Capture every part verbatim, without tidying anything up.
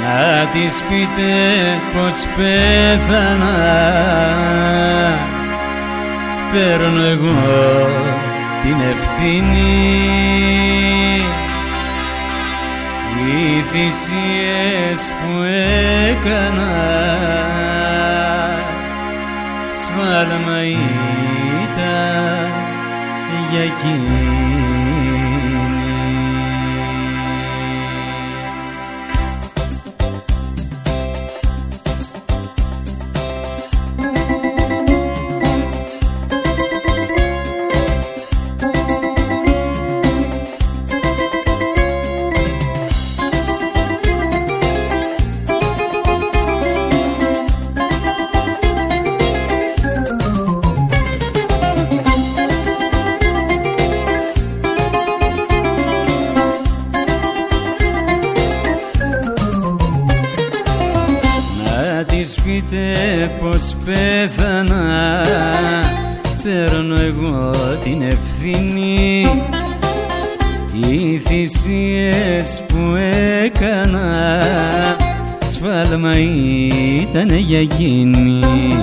να της πείτε πως πέθανα, παίρνω εγώ την ευθύνη. Οι θυσίες που έκανα σφάλμα ήταν για εκείνη. Πείτε πως πέθανα, παίρνω εγώ την ευθύνη. Οι θυσίες που έκανα σφάλμα ήταν για εκείνη.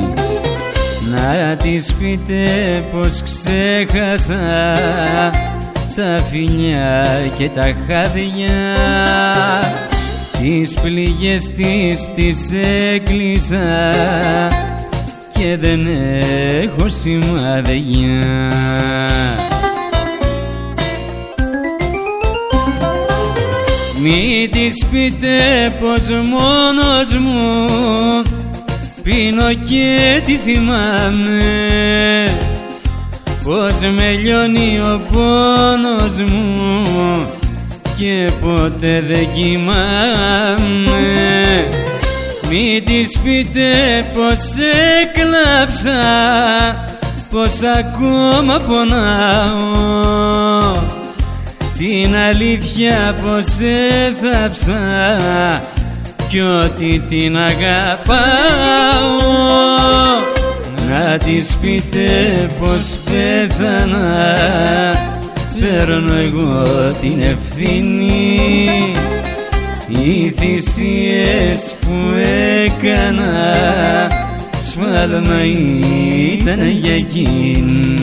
Να της πείτε πως ξέχασα τα φιλιά και τα χάδια, τις πληγές της τις έκλεισα και δεν έχω σημάδια. Μη της πείτε πως μόνος μου πίνω και τι θυμάμαι, πως με λιώνει ο πόνος μου και ποτέ δεν κοιμάμαι. Μη της πείτε πως έκλαψα, πως ακόμα πονάω, την αλήθεια πως έθαψα κι ότι την αγαπάω. Να της πείτε πως πέθανα, παίρνω εγώ την ευθύνη. Οι θυσίες που έκανα σφάλμα ήταν για εκείνη.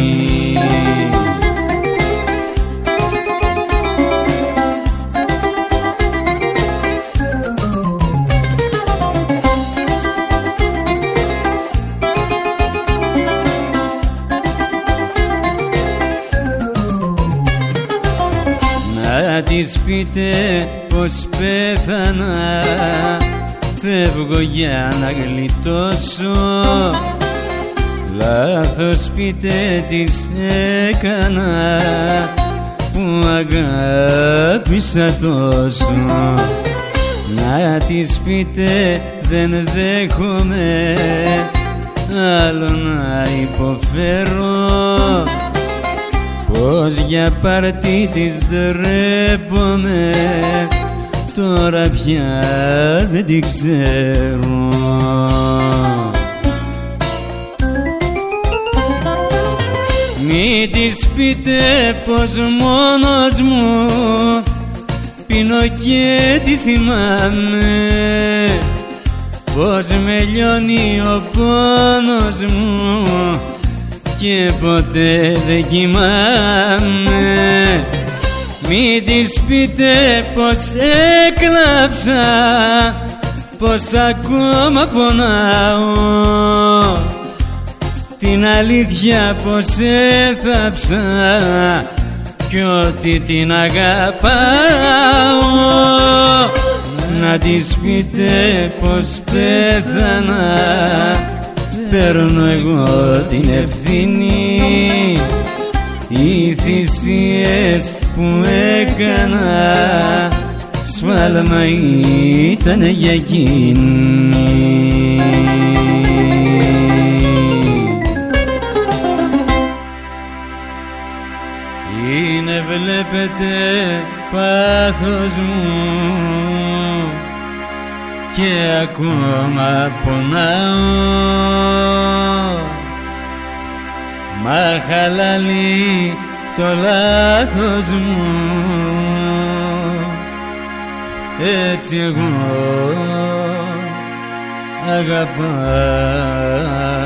Να της πείτε πως πέθανα, φεύγω για να γλιτώσω. Λάθος πείτε της έκανα που αγάπησα τόσο. Να της πείτε δεν δέχομαι άλλο να υποφέρω, πως για πάρτι της ντρέπομαι, τώρα πια δεν την ξέρω. Μη της πείτε πως μόνος μου πίνω και τι θυμάμαι, πως με λιώνει ο πόνος μου και ποτέ δεν κοιμάμαι. Μη της πείτε πως έκλαψα, πως ακόμα πονάω, την αλήθεια πως έθαψα κι ότι την αγαπάω. Να της πείτε πως πέθανα, παίρνω εγώ την ευθύνη. Οι θυσίες που έκανα σφάλμα ήταν για εκείνη. Είναι βλέπετε πάθος μου και ακόμα πονάω, μα χαλαλεί το λάθος μου έτσι εγώ αγαπάω.